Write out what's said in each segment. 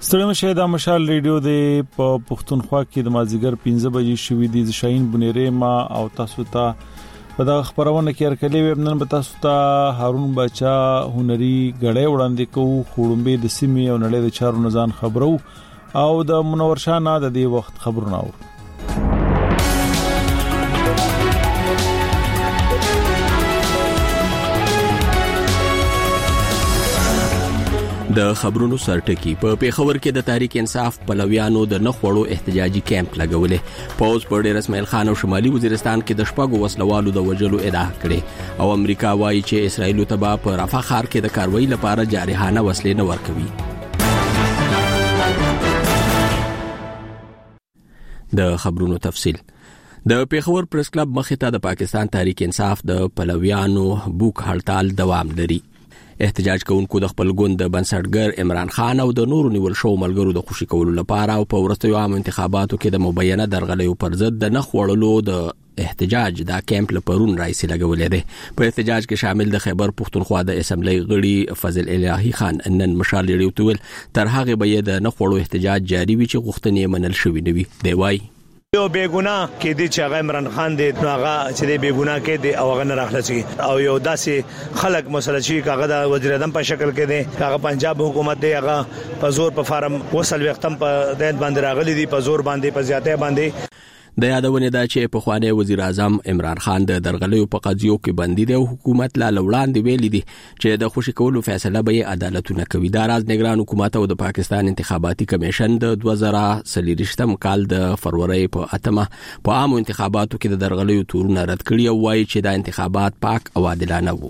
ستړي مشه د مشال ریډیو د پښتونخوا کې د مازیګر 15 بجې شوې د شاهین بنيره ما او تاسو ته په دا خبرونه کې ارکلې وبنن به تاسو ته هارون بچا هنري غړې وړاندې کوو خړومبه د سیمې او نړۍ د چارو نزان خبرو او د منور شاه د دې وخت خبرونه اورو. د خبرونو سرټکی په پیښور کې د تحریک انصاف پلویانو د نخوړو احتجاجي کیمپ لګولې. پوز پر ډیر اسماعیل خان او شمالي وزیرستان کې د شپږو وسلوالو د وجلو ادعا کړې او امریکا وایي چې اسرائیل تبا په رفح ښار کې د کاروایی لپاره جارحانه وسلې نه ورکوي. د خبرونو تفصیل. د پیښور پریس کلب مخې ته د پاکستان تحریک انصاف د پلویانو بوک هړتال دوام لري. احتجاج کوونکو د خپل ګوند د بنسټګر عمران خان او د نورو نیول شو ملګرو د خوشي کولو لپاره او په وروستیو عام انتخاباتو کې د مبینه درغلیو پر ضد د نخ وړلو د احتجاج دا کیمپ لپرون رئیس لګولې ده. په احتجاج کې شامل د خیبر پښتونخوا د اسمبلی غړي فضل الهی خان نن مشال لري تول تر هغه به د نخ وړو احتجاج جاری وي چې غوښتنې منل شوې نه وي. دی وای یو بیګونا کې دي چې هغه عمران خان دی هغه چې دی بیګونا کې دی او هغه نه راخلصي او یو داسې خلک مسله چې هغه د وزیر اعظم په شکل کې دی هغه پنجاب حکومت دی هغه په زور په فارم وصل وختم په دایت باندې راغلي دي په زور باندې په زیاته باندې. د یادونه ده چې په خواني وزیر اعظم عمران خان د درغلیو په قضیو کې بندي دی او حکومت لا وړاندې ویلي دي چې د خوشي کولو فیصله به عدالتونه کوي. د راز نگران حکومت او د پاکستان انتخاباتي کمیشن د 2023 کال د فروری په 8 په عام انتخاباتو کې د درغلیو تورونه رد کړي او وایي چې د انتخابات پاک او عادلانه وو.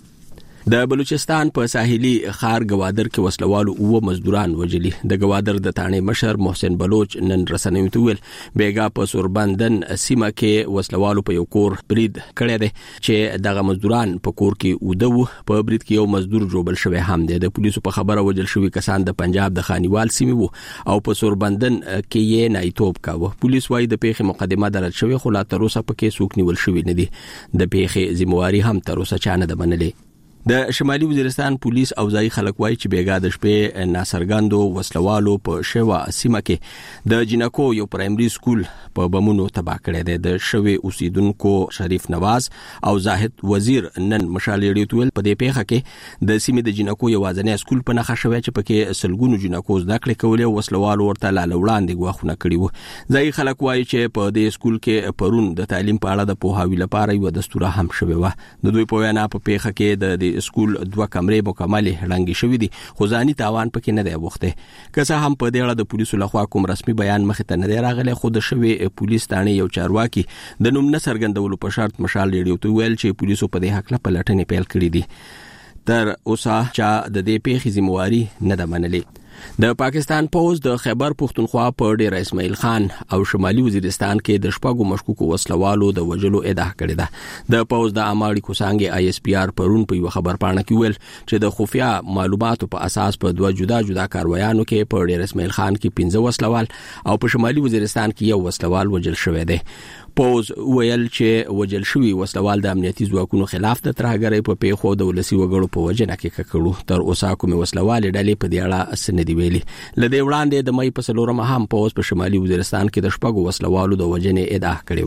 د بلوچستان په ساحلي خار گوادر کې وسلوالو او مزدوران وجلي. د گوادر د تانه مشر محسن بلوچ نن رسنیو ته ویل بیګا په سوربندن سیمه کې وسلوالو په یو کور برید کړی دی چې دغه مزدوران په کور کې ودو. په برید کې یو مزدور جوړبل شوی هم دی. د پولیسو په خبره وجل شوی کسان د پنجاب د خانیوال سیمه وو او په سوربندن کې یې نایټوب کاوه. پولیس وايي د پیښې مقدمه درج شوی خو لا تر اوسه پکې څوک نیول شوی نه دي. د پیښې ذمہواری هم تر اوسه چانه ده منلې. د شمالي وزیرستان پولیس او ځای خلک وایي چې بیګا د شپې ناصرګندو وسلوالو په شوا سیمه کې د جنکو یو پرایمري سکول په بمونو تباہ کړی دی. د شوی اوسیدونکو شریف نواز او زاهد وزیر نن مشال لري تول په دې پیښه کې د سیمې د جنکو یو ځانې سکول په نخښه شوی چې پکې سلګونو جنکو زده کړې کولې او وسلوالو ورته لاله وړاندې غوښنه کړی وو. ځای خلک وایي چې په دې سکول کې پرون د تعلیم په اړه د پوهاوی لپاره یو دستور هم شوی و. د دوی په وینا په پیښه کې د سکول 2 کمرې مکمل رنګي شوې دي خو ځاني تاوان پکې نه دی وخته. که څه هم په دې اړه د پولیسو لخوا کوم رسمي بیان مخې ته نه دی راغلی خو د شوی پولیس تانه یو چارواکي د نوم نه څرګندولو په شرط مشال لري ته ویل چې پولیسو په دې حق له پلټنې پیل کړې دي. تر اوسه چې د دې پیښې ذمہواری نه ده منلې. د پاکستان پوز د خیبر پښتونخوا په ډیر اسماعیل خان او شمالي وزیرستان کې د شپږو مشکوکو وسلوالو د وجلو ادعا کړې ده. د پوز د اماړي کوسانګي آی اس پی آر پرون په یو خبر پاڼه کې ویل چې د خفیا معلوماتو په اساس په دوه جدا جدا کاروایانو کې په ډیر اسماعیل خان کې 15 وسلوال او په شمالي وزیرستان کې یو وسلوال وجل شوی دی. پوز ویل چې وجل شوی وسلوال د امنیتي ځواکونو خلاف د ترهګرۍ په پیښو د ولسی وګړو په وجنه کې ککړو. تر اوسه کومه وسلوال ډلې په دې اړه اسنه دی ویلي. لدې وړاندې د مې په سلورمه هم پوز په شمالي وزیرستان کې د شپږو وسلوالو د وجنې ادعا کړې و.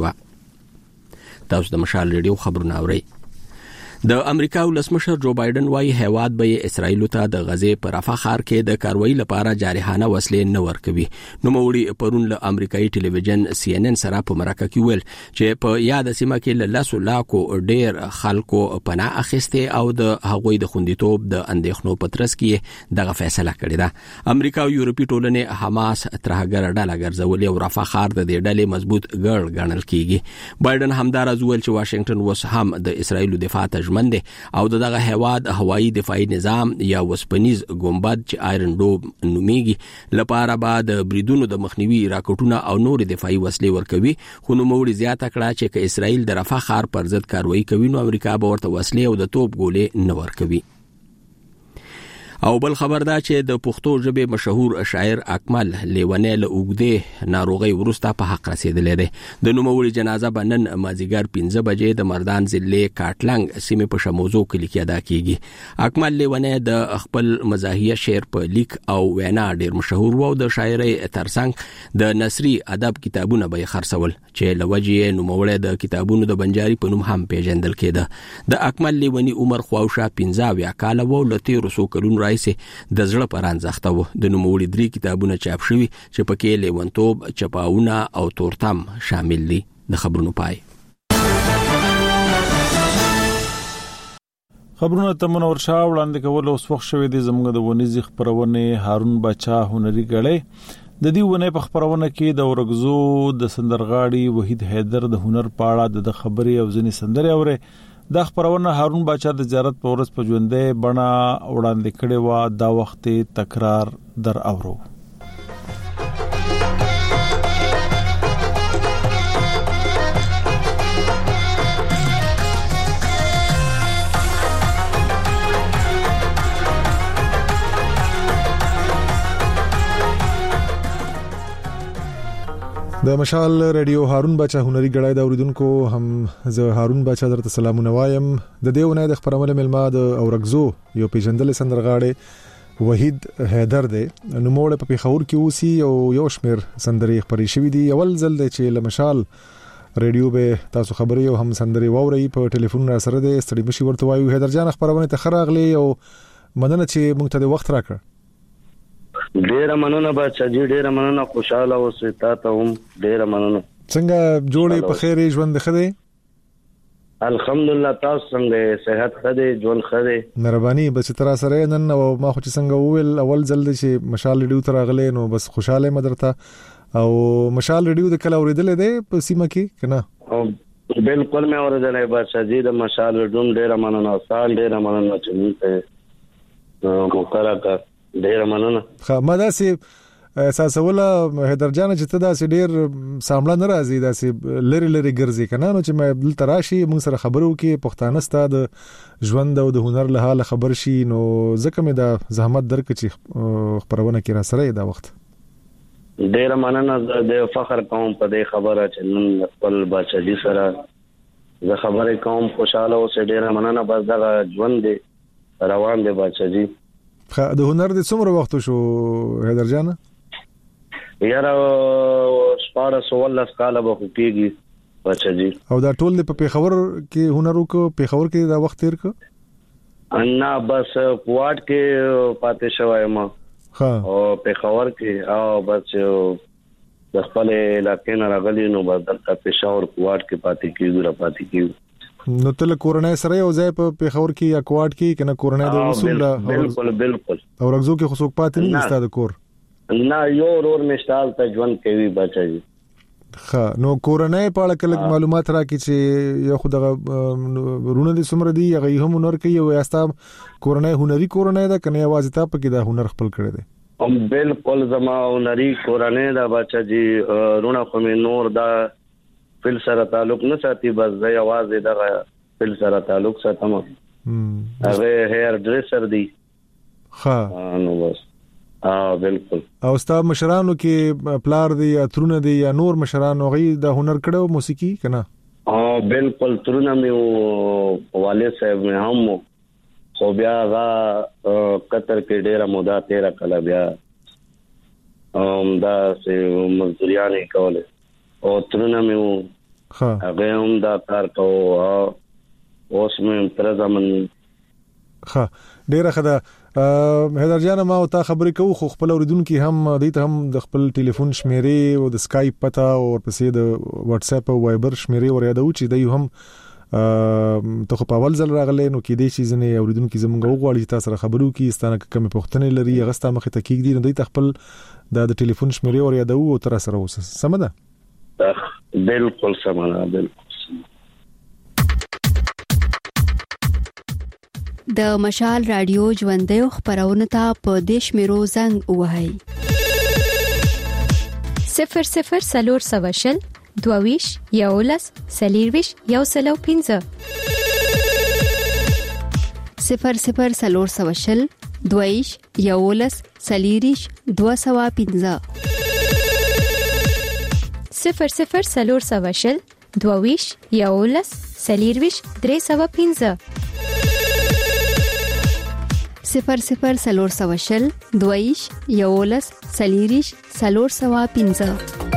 تاسو د مشال ریډیو خبرونه اورئ. د امریکا ولسمشر جو بایدن وايي هیواد به اسرائیل ته د غزې پر رفح ښار کې د کاروایی لپاره جارحانه وسلې نه ورکوي. نو موري پرون له امریکایي ټلویزیون سی ان ان سره په مرکه کې ویل چې په یاد سیمه کې له 100 لاکو ډیر خلکو پناه اخیسته او د هغوی د خوندیتوب د اندېښنو په ترڅ کې دغه فیصله کړې ده. امریکا او یورپی ټولنې حماس ترهګر ډله ګرځولې او رفح ښار د دې ډلې مضبوط ګړ ګڼل کیږي. بایدن همدار ازول چې واشنگټن وس هم د اسرائیل دفاع ژمن دي او دغه هواد هوایي دفاعي نظام یا وسپنیز ګمبد چې آیرن ډوم نومیږي لپاره بعد بریدونو د مخنیوي راکټونه او نور دفاعي وسلې ورکوي. خو نو موري زیاته کړه چې که اسرائیل د رفح ښار پر ضد کاروایی کوي نو امریکا به ورته وسلې او د توپ ګولې نه ورکوي. او بل خبر دا چې د پښتو ژبې مشهور شاعر اکمل لیونی له اوږدې ناروغي وروسته په حق رسیدلې ده. د نوموړي جنازه به نن مازیګر 15 بجې د مردان ضلع کاټلنګ سیمې په شموزو کلي کې ادا کیږي. اکمل لیونی د خپل مزاحیه شعر په لیک او وینا ډیر مشهور و. د شاعري ترڅنګ د نثري ادب کتابونه به خرڅول چې لوجه نوموړي د کتابونو د بنجاري په نوم هم پیژندل کېده. د اکمل لیونی عمر خواوشه 15 کاله و. لته رسو کلون راځي د زړه پران زخته و. د نوموړي 3 کتابونه چاپ شوي چې پکې لیونتوب، چپاونه او تورتم شامل دي. د خبرونو پای. خبرونه تمنور شاه وړاندې کول اوس وخت شوې دي. زموږ د ونیزي خبرونه هارون بچا هنري غړې د دې ونه په خبرونه کې د ورغزو د سندرغاړي وحید حیدر د هنر پاړه د خبري او ځنی سندري اوره د خبرونه هارون بچا د زیارت په ورځ په ژوندې بڼه وړاندې کړي و. دا وخت تکرار در اورو. د مشال رادیو هارون بچا هنري غړای د اوریدونکو هم زه هارون بچا درته سلامونه وایم. د دیونه د خبرونه ملما د اورغزو یو پیژندل سندرغاړي وحید حیدر دی. نوموړ په پیښور کې اوسي او یو شمیر سندري خبري شوې دي. اول ځل دی چې لمشال رادیو به تاسو خبري او هم سندري ووري. په ټلیفون را سره دی ستړي مشي ورته وایو. حیدر جان خبرونه ته خراغلي او مننه چې موږ ته وخت راکړ. ډیر مننه بچا جی، ډیر مننه. خوشاله اوسئ. تاسو هم ډیر مننه. څنګه جوړې په خیر ژوند خده؟ الحمدلله. تاسو څنګه؟ صحت خده، ژوند خده؟ مهرباني. بس تر سره نن او ما خو چې څنګه وویل اول ځل چې مشال ریډیو تر غلې نو بس خوشاله مدرته. او مشال ریډیو د کله اوریدلې ده په سیمه کې کنه؟ بالکل مې اوریدلې بچا جی. د مشال ریډیو ډیر مننه. سال ډیر مننه چې موږ مقرره ډیر مننه. خا ما داسې احساسوله حیدر جان چې ته داسې ډیر سامړه ناراضي داسې لری لری ګرځي کنه نو چې مې بل تراشي موږ سره خبرو کې پښتانه ستاد ژوند او د هنر له حاله خبر شي نو ځکه مې دا زحمت درک چې خبرونه کې را سره دا وخت. ډیر مننه. د فخر کوم په دې خبره چې نن خپل بچی سره زه خبرې کوم. خوشاله اوسئ. ډیر مننه. بس دا ژوند روان دی بچی. د هنر د څومره وخت شو حیدر جان؟ یاره 14 کاله به کېږي بچی. او دا ټول په پیښور کې هنر وکړو؟ پیښور کې دا وخت تیر کړ؟ نه بس کوټ کې پاتې شوم ما. ها او پیښور کې او بس د خپل علاقې نه راغلی نو بس د پیښور کوټ کې پاتې کیږو. نو تل کورونه سره یو ځای په پیښور کې یا کوټ کې کنه کورونه د وصول؟ بالکل. او رغزو کې خصوص پاتې نه ستاسو کور؟ نه یو ورور مشتال ته ژوند کوي بچي. ها نو کورونه په اړه کله معلومات راکړي چې یو خدغه رونه د سمره دی هغه هم هنر کوي او یاستا کورونه هنري کورونه ده کنه आवाज ته په کې دا هنر خپل کړی دی؟ بالکل زما هنري کورونه ده بچي. رونه خو مې نور دا فل سره تعلق نه ساتي. بس د आवाज دغه فل سره تعلق ساتم. هغه هیر ډریسر دی. ها نو بس بالکل. او ستا مشرانو کې پلار دی یا ترونه دی یا نور مشرانو غي د هنر کړو موسیقي کنه؟ بالکل. ترونه مې والد صاحب مې هم خو بیا غا قطر کې ډیره موده 13 کاله بیا دا سه مزدوریانه کوله او ترونه مې هغه هم دا کار کوو. اوس مې تر زمن ډیره خدا. حیدر جان ما او تا خبرې کوو خو خپل اوریدونکو هم دیت هم د خپل ټلیفون شمیرې او د اسکایپ پتا او پسې د واتس اپ او وایبر شمیرې ور یادو چې دی هم ته په اول ځل راغلی نو کې دې شي ځنه اوریدونکو زمونږ وغواړي تاسو سره خبرو کې ستانه کوم پوښتنې لري هغه ست مخه تکیک دي نو دی خپل د ټلیفون شمیرې ور یادو او تر سره اوس سم ده؟ بالکل سمانه. بالکل. د مشال رادیو ژوندې خبرونه ته په دیش میرو زنګ وهاي 00 سلور سواشل دوویش یولس سلیرویش یوسلو 15 00 سلور سواشل 22 11 صلیریش 215 00 سلور سواشل 22 11 صلیریش 315 00 سلور سواشل 22 11 صلیریش 315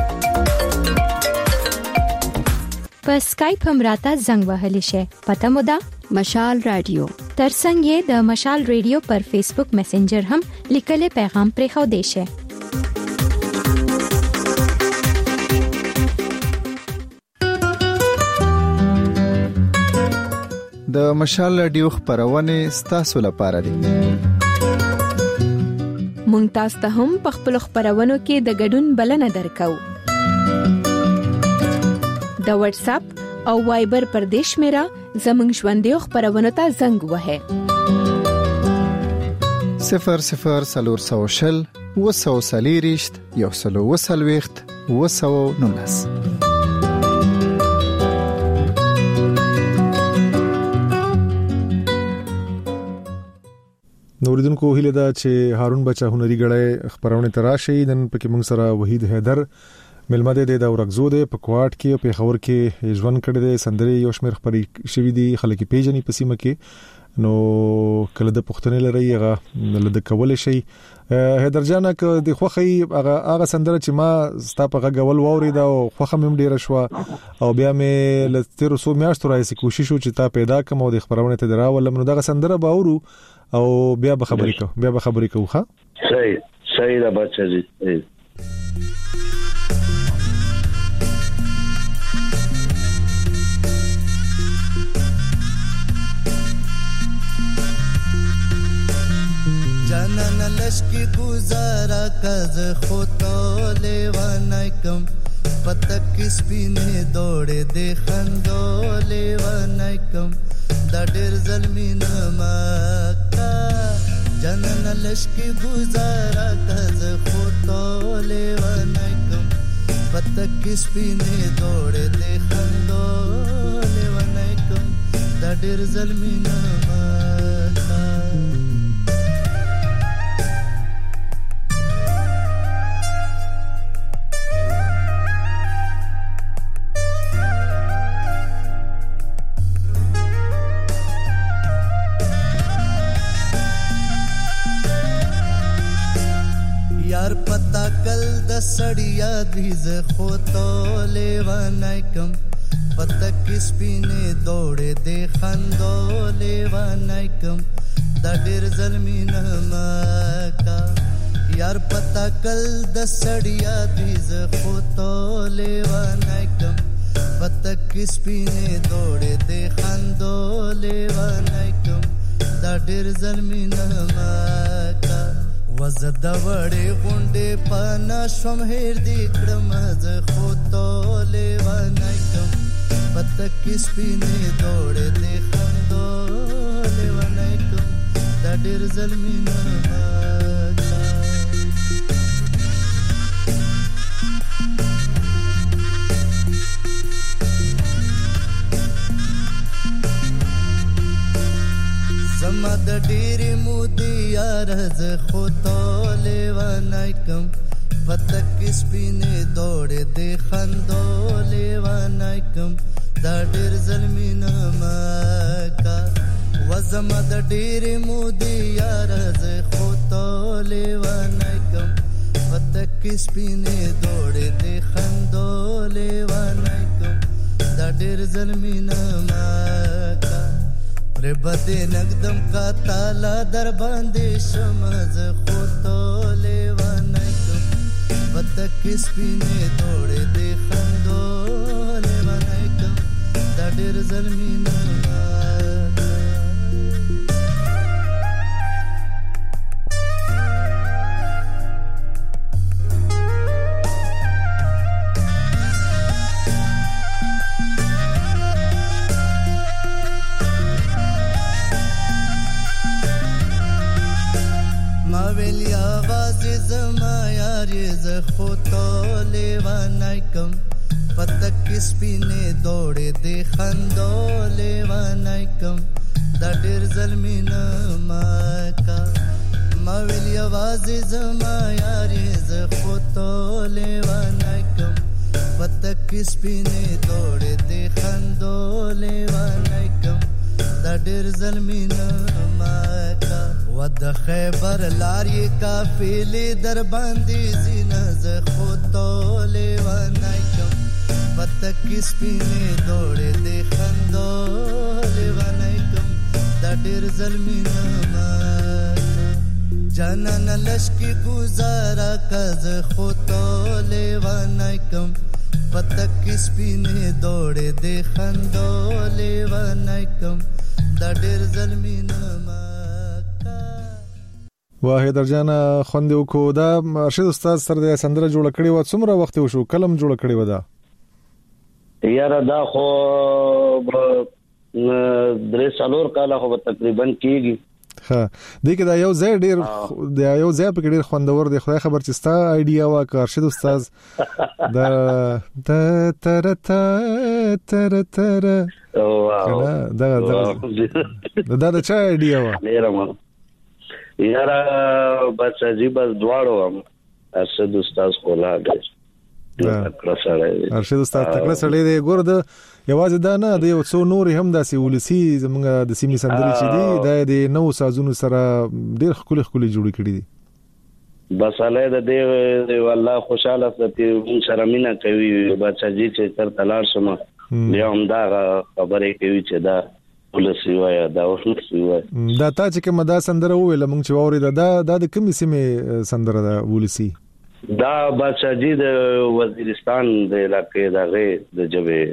په اسکایپ هم راته زنګ وهلی شي. پته مو ده مشال رادیو. ترڅنګ یې د مشال رادیو پر فیسبوک میسنجر هم لیکلي پیغام پرې خو دی شي. د مشال رادیو خبرونه ستاسو لپاره دي. مونږ تاسو ته هم په خپل خبرونو کې د ګډون بلنه درکو. د واتس اپ او وایبر پر دیش میرا زمنګ ژوندې خبرونه ته زنګ وهه 00 سلور سوشل وسو سلیریشت یو سلو وسلويخت وسو نونس. نوریدونکو هیله ده چې هارون بچا هنري غړې خبرونه تراشي. نن پکې موږ سره وحید حیدر ملمده د اورګزو د پکواټ کې په خبر کې ژوند کړي د سندري یو شمېر خبري شوې دي خلک پیژنې پسیمه کې نو کله د پښتنې لري هغه د کول شي. حیدر جان ک د خوخي هغه سندره چې ما ستاپه غول ووري دا خوخه مم ډیره شو او بیا مې لتر سو میاشتو راځي کوشش چې تا پیدا کوم او د خبرونه ته دراول نو دا سندره باورو او بیا به خبرې کوو. ها صحیح دا بچا جی. جانان لشکی گزارا کز خودو لیوانای کم پتک سپینه دوڑے دے خندو لیوانای کم دا ډیر ظلمین مکا. جانان لشکی گزارا کز خودو لیوانای کم پتک سپینه دوڑے دے خندو لیوانای کم دا ډیر ظلمین مکا. یار پتا کل د سړیا دیز خوتو لیوانای کم پتک سپینه دوڑے دے خندو لیوانای کم دا ډیر ظلمین مکا. یار پتا کل د سړیا دیز خوتو لیوانای کم پتک سپینه دوڑے دے خندو لیوانای کم دا ډیر ظلمین مکا. وزد وړې غونډې پانا شوم هیر دې کړم ز خوتو لیوانای کم پتک سپینې دوړې دې خندو لیوانای کم دا ډېر ظلمین زما د ډېرې مودې یار ز خوتو لیوانای کم پتک سپینې دوړې دې خندو لیوانای کم دا ډېر ظلمین مکا. و زما د ډېرې مودې یار ز خوتو لیوانای کم پتک سپینې دوړې دې خندو لیوانای کم دا ډېر ظلمین مکا. پر بده نقدم کا تالا در باندې شمز خوتو لیوانای کم پتک سپینې دوړې دې خندو لیوانای کم دا ډېر ظلمین ویلی آواز زما یاری ز خوتو لیوانای کم پتک سپینې دوړې دې خندو لیوانای کم دا ډېر ظلمین مکا. ما ویل یوازې زما یارې زه خو ته لیوانی کم پته کې سپینې دوړې دې خندو لیوانی کم دا ډېر ظلمینه ما کا و د خیبر لارې کافلې در باندې زینه زه خو ته لیوانی کم پته کې سپینې دوړې دې خندو لیوانی کم دا ډېر ظلمینه ما جانان لشکی گزارا کز خودو لیوانای کم پتک سپینه دوڑے دے خندو لیوانای کم دا ډیر ظلمینه ما واحد درجانه خوندو کو دا ارشد استاد سره د سندره جوړ کړي و څومره وخت وشو کلم جوړ کړي و دا یاره دا خو 3 کاله خو تقریبا کیږي ها دغه دا یو ځای ډیر په ډیر خوندور دی خدای خبر چې ستا ایډیا وا کارشد استاد دا تر او دا چا ایډیا وا یاره بس عجیب دواړو ارشد استاد کولا ارشد استاد تکړه سړی دی ګور د یوازې دا نه د یو څو نور هم داسې ولسی زمونږ د سیمې سندري چې دی د نو سازونو سره ډېر خولي جوړ کړي دي بس علی د دې والله خوشاله ستې سره مینا کوي بچا جی چې تر تلار سم بیا هم دا خبرې کوي چې دا ولسی وایا دا ولسی وایا دا تا چې کوم دا سندره ویل مونږ چې ووري دا د کومې سیمې سندره دا ولسی دا بچا جی د وزیرستان د علاقې دغه د جبه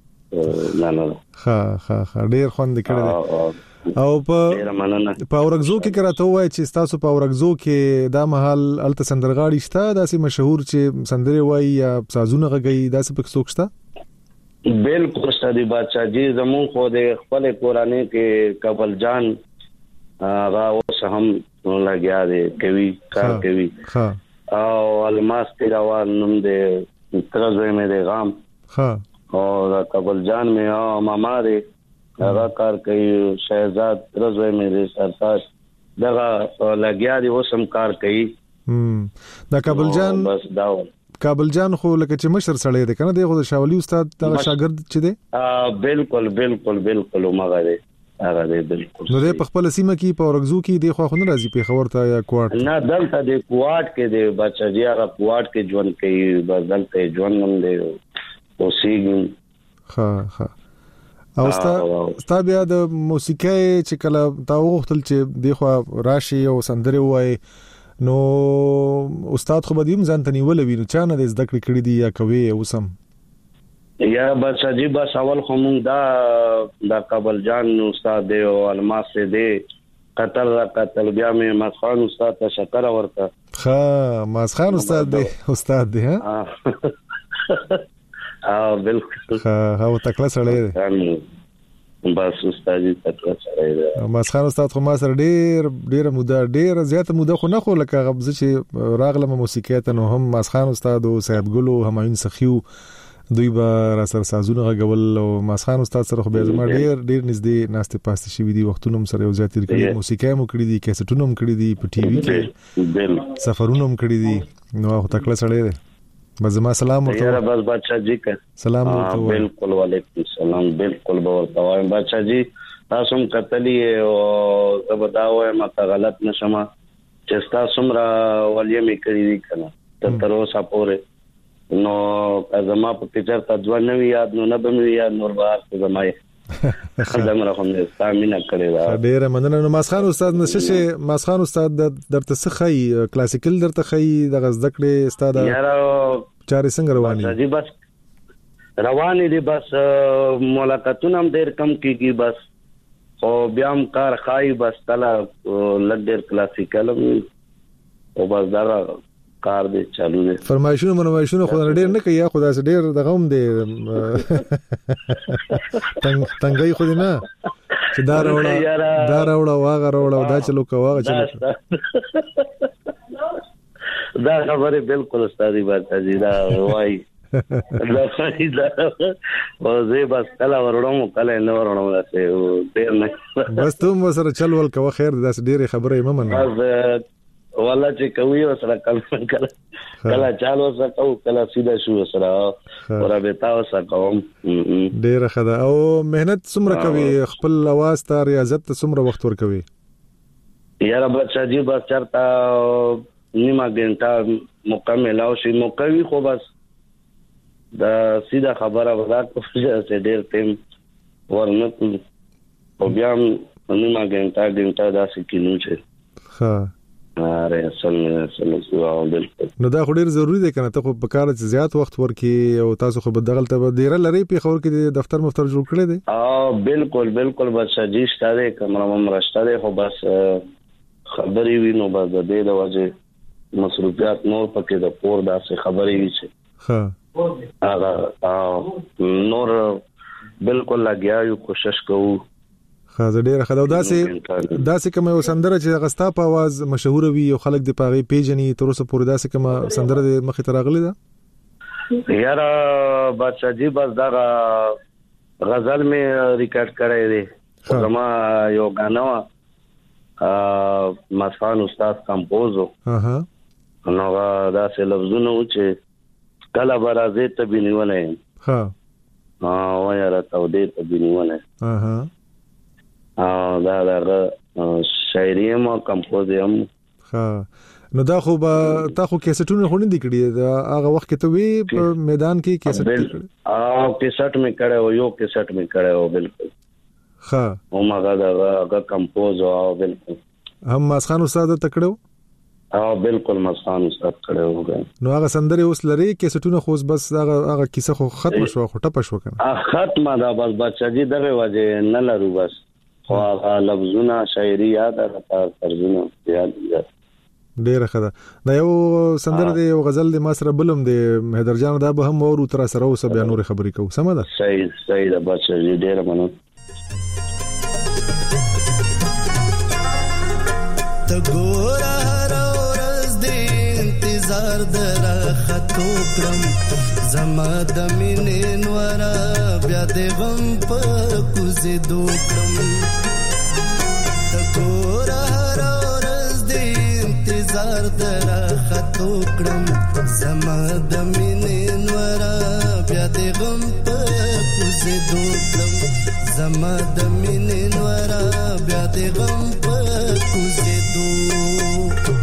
نه ها ډیر خوند کړی او په اورګزو کې کراته وای چې تاسو په اورګزو کې دا محل الته سندرغاړي شته داسې مشهور چې سندري وای یا سازونه غږی داسې پک سوکشته بالکل استادی بادشاہ جی زمون خو د خپل قرآنی کې کابل جان راو سهم لګیا دی کوي کار کوي او الماس تیراوان نوم دې ترځوي مې د غام ها اور کابل جان میں ماما دے هغه کار کوي شهزاد ترځوي مې سرتاج دغه لګیا دی وسم کار کوي دا کابل جان خو لکه چې مشر سړی دی کنه دی خو شاولی استاد دغه شاګرد چې دی بالکل ماغه دی هغه دی بالکل نو د خپل سیمه کې په اورګزو کې دی خو نه راځي په خبر ته یا کوارټ نه دلته د کوارټ کې دی بچا جی هغه کوارټ کې ژوند کوي بدلته ژوند هم دی اوسېږي ها او ستا بیا د موسیقۍ چې کله تا وغوښتل چې دی خو راشي او سندره وای نو استاد خو بدیم ځان ته نیول وی نو چا نه د زده کړې دی یا کوي اوسم یا بس عجیب سوال خو مونږ دا کابل جان استاد دی او الماس دی قتل بیا مې مسخان استاد ته شکر ورته ها مسخان استاد دی ها بالکل ها تکړه سړی دی بس استاد تکړه سړی دی مسخان استاد خو ما سره ډیر ډیر زیاته موده خو نه خو لکه غبزه چې راغله موسیقۍ ته نو هم مسخان استاد او سید ګلو همایون سخیو دوی به را سره سازونه غول او مسخان استاد سره خو به زما ډیر نږدې ناشته پاسته شوې دي وختونه سره یو ځای تیر کړی موسیقۍ مو کړی دي کیسټونه مو کړی دي په ټي وي کې سفرونه مو کړی دي نو هغه تکړه سړی دی بس ما سلام ورته یاره بس بادشاہ جی کا سلام ورته بالکل وعلیکم السلام بالکل ورته وایم بادشاہ جی تاسو هم کتلی او زبداوه مته غلط نشم چې تاسو را ولې مې کړی دي کنه تر اوسه پورې نو ازما په ټیچر ته ځوان نه یاد نو نه به مې یاد نور بار څه زمای خدام رحم دې تامین کړی دا ډیر مننه نو مسخان استاد نشه مسخان استاد درته څه خي کلاسیکل درته خي د غزد کړي استاد یاره چاري څنګه رواني دي بس رواني دي بس ملاقاتونه هم ډیر کم کیږي بس او بیا هم کار خای بس تلا لډر کلاسیکل او بس دا کار دې چالو دي فرمایشونه خو ډیر نه کوي خدا سره ډیر دغه هم دي تنګي خو نه چې دا راوړه واغه راوړه دا چلو کوه چلو دا خبره بالکل استادي بادشاہ جی دا وای دا او زه بس کله ورړم کله نه ورړم راځي ډیر نه بس ته مو سره چلول کوه خیر دا ډیره خبره مې منه والله چې کوي وسره کله چالو سره کله سیده شو سره ورابطه وسره کوم. ډیر ښه او مهنت څومره کوي خپل आवाज ته ریاضت ته څومره وخت ورکوي؟ یاره بچا جی بس چرته نیمه غنټه مکمل او شي مکوي خو بس دا سیده خبره ودا چې ډیر ټیم ورنکو او بیا نیمه غنټه دا سکینو چې ها اره سم نو دا خو ډیر ضروری دی کنه ته خو په کار چې زیات وخت ورکی او تاسو خو بدغل ته ډیر لري په خبر کې دفتر مفتر جوړ کړی دی؟ بالکل بس جی ستاره کمره مرشته خو بس خبري وینو بس د دې د وجه مصروفیات نور پکې د پور داسې خبري وی چې ها نور بالکل لګیا یو کوشش کوو. خاصه ډیره خدای داسې کوم سندره چې غستا په आवाज مشهور وي او خلک د پاغي پیجنې تر اوسه پورې داسې کوم سندره د مخې ته راغلي ده؟ یاره بچا جی بس دا غزل می ریکارډ کړی دی زما یو غانا مسفان استاد کمپوزو نو دا څه لفظونه و چې کله برازه ته بنیونه ها وایره ته دې ته بنیونه دا شاعري ما کمپوزیم. ها نو دا خو تا خو کیسټونه خو نه دی کړی دا هغه وخت کې ته وی په میدان کې کیسټ کیسټ می کړه یو کیسټ می کړه بالکل. ها او ما دا کمپوز او بالکل هم مسخان استاد ته کړو؟ بالکل مسخان استاد کړو. نو هغه سندره اوس لري کیسټونه خو بس هغه کیسه خو ختم شو خو ټپ شو کنه ختمه دا بس بچا جی دغه وجه نه لرو بس خو هغه لفظونه شاعري یاد راته طرزونه یاد ډیره ښه ده. دا یو سندره دی یو غزل دی ما سره بلم دی حیدر جان دا به هم ورو تر سره اوس بیا نور خبرې کوو سم ده؟ صحیح ده بچا جی ډیره مننه. ته ګوره هر ورځ دې انتظار در خطو کړم زما د مینې نورا بیا دې غم په کوزې دوکړم. ته ګوره هر ورځ دې انتظار در خطو کړم زما د مینې نورا بیا دې غم په کوزې دوکړم زما د مینې نورا بیا دې غم په کوزې دوکړم.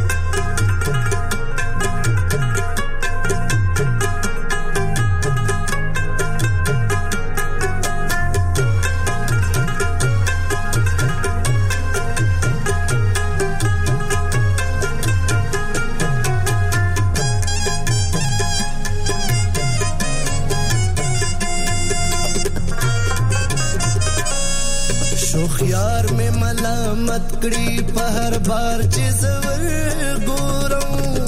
شوخیار میں ملامت کړي په هر بار چې زور ګورم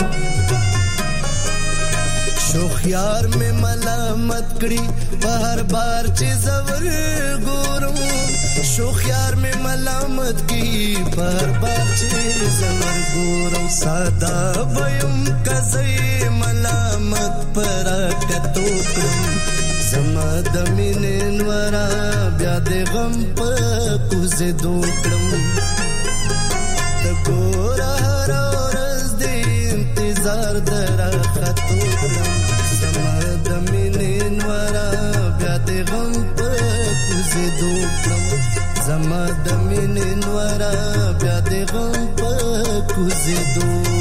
شوخیار میں ملامت کړي په هر بار چې زور ګورم شوخیار میں ملامت کړي په هر بار چې زور ګورم ساده ويم کزې ملامت پر کتو کړم زما د مینې نورا بیا دې غم په کوزې دوکړم. ته ګوره هر ورځ دې انتظار در خطو کړم زما د مینې نورا بیا دې غم په کوزې دوکړم زما د مینې نورا بیا دې غم په کوزې دوکړم.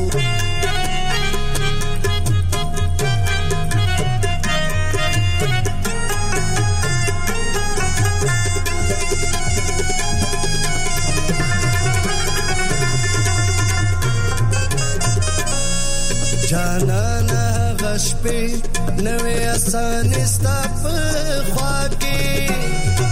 جانانا غش په نوې آسان ستا په خوا کې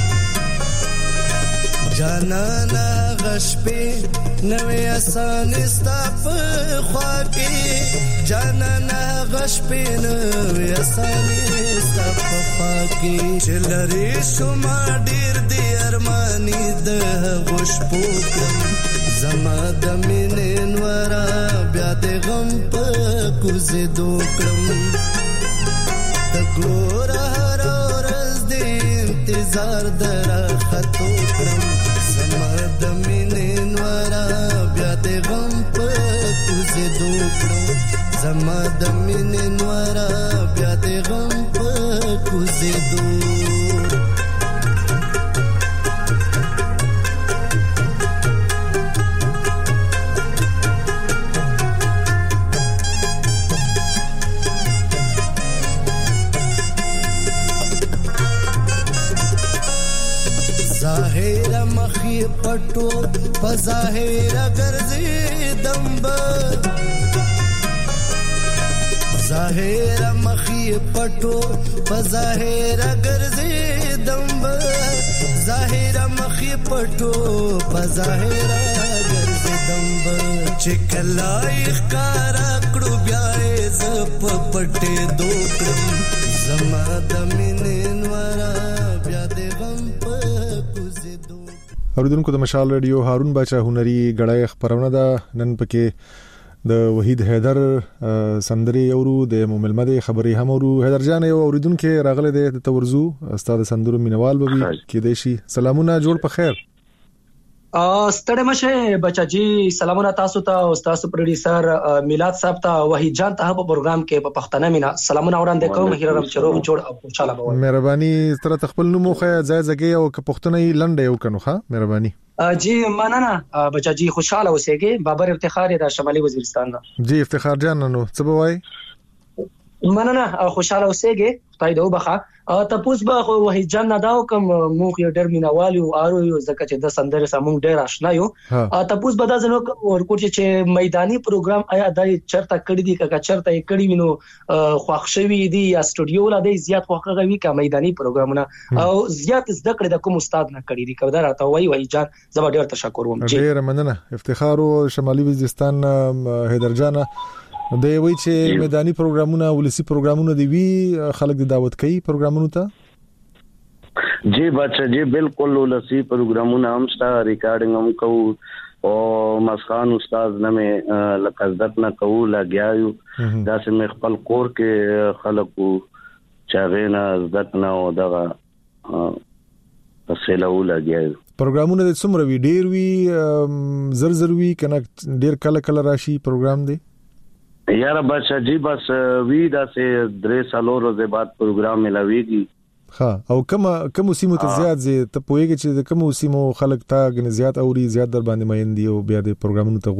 جانانا غش په نوې آسان ستا په خوا کې جانانا غش په نوې آسان ستا په خوا کې چلري شما ډیر دی ارمانی د غش پوکم زما د مینې نورا بیا دې غم په کوزې دوکړم. ته ګوره هر ورځ دې انتظار در خطو کړم زما د مینې نورا بیا دې غم په کوزه دوکړو زما د مینې نورا بیا د غم په کوزه دو ظاهر مخی پټو په ظاهر ګرځي دمب ظاهر مخی پټو په ظاهر ګرځي دمب ظاهر مخی پټو په ظاهر ګرځي دمب چې کلای ښکارا کړو بیا ز په پټه دوکړم زما د مینې نورا بیا د غم اوریدونکو د مشال رادیو هارون باچا هنري غړای خبرونه ده نن پکې د وحید حیدر سندري اورو د موملمد خبري هم اورو حیدر جان یو اوریدونکو راغله د تورزو استاد سندرو مینوال بوي کې دیشي سلامونه جوړ په خیر ستړي مشه بچا جی سلامونه تاسو ته او تاسو پروډوسر میلاد صاحب ته وحید جان ته په پروګرام کې په پښتنه مینا سلامونه وړاندې کوم هیرم چروغ جوړ او خوشاله بوي مهرباني تر خپل نوم خو ځای ځای او که پښتنه لنډ یو کنو ښه مهرباني جی مننه بچا جی خوشاله اوسېږي بابر افتخار د شمالي وزیرستان نه جی افتخار جان نو څه بوای مننه خوشاله اوسېږي خدای دې وبخا تاسو به وحید جان نه داو کوم موږ یو ډېر مینوال یو ارو یو ځکه چې د سندره سره موږ ډېر آشنا یو تاسو به دا زنو ورکوټ چې میداني پروګرام آیا د چرته کړی دی که چرته کړی وینو خوښ شوی دی یا سټوډیو لا دی زیات خوښه وی کا میداني پروګرامونه او زیات زده کړی د کوم استاد نه کړی دی کله راته وای وحید جان زما ډېر تشکر وم ډېر مننه افتخار شمالي وزیرستان حیدر جان د وی چې میداني پروګرامونه ولسی پروګرامونه دی وی خلک د دعوت کوي پروګرامونو ته جی بچا جی بالکل ولسی پروګرامونه هم ستا ریکارډینګ هم کوو او مسخان استاد نه لقزت نه کوو لګیاو دا چې خپل کور کې خلکو چاغینا عزت نه او دغه تسهیل لګیاو پروګرامونه د څومره وی ډیر وی زر وی کنه ډیر کله راشي پروګرام دی یاره بچا جی بس وی دا سه 3 سالو روزه بعد پروګرام ملاویږي ها او کوم سیمو ته زیات زی ته پوهیږي چې د کوم سیمو خلک ته غن زیات اوري زیات در باندې مایندي او بیا د پروګرامونو ته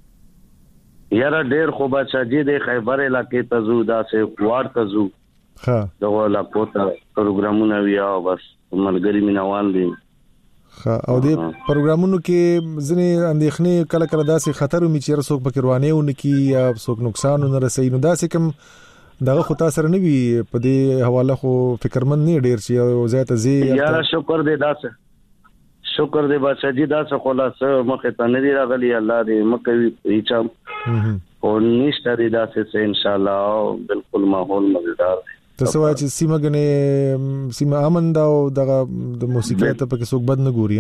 غواړي یاره ډیر خو بچا جی د خیبر علاقې ته زو دا سه کوار ته زو ها دغه لا کوته پروګرامونه ویا بس ملګری مینوال دي او د پروګرامونو کې ځنې اندېښنې کله داسې خطر وي چې رسوک پکې روانه ونه کی یا څوک نقصان نه رسي نو داسې کوم دغه خو تاسو نه وي په دې حواله خو فکرمن نه ډیر چې زیات زی یاره شکر دې بچا جی داسه خلاص مخه ته نه دی راغلی الله دې مکوي هیڅ او نشته دې داسه ان شاء الله بالکل ماحول مزیدار دی تاسو وايي چې سیمه امن دا او د موسیقي ته پکې څوک بد نه ګوري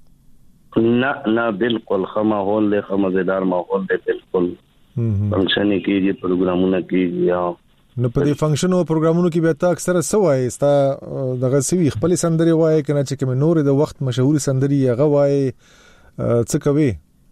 نه بالکل ماحول له مزیدار ماحول دی بالکل فنکشن کیږي پروګرامونه کیږي نو په دې فنکشن او پروګرامونو کې به تا اکثره سوای ستا دغه سوي خپل سندري وای کنه چې کوم نور د وخت مشهور سندري هغه وای څه کوي